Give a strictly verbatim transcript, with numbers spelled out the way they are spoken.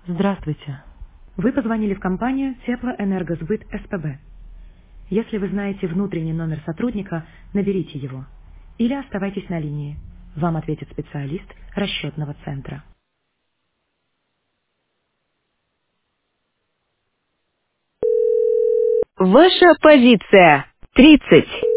Здравствуйте. Вы позвонили в компанию Теплоэнергосбыт СПБ. Если вы знаете внутренний номер сотрудника, наберите его. Или оставайтесь на линии. Вам ответит специалист расчетного центра. Ваша позиция тридцать.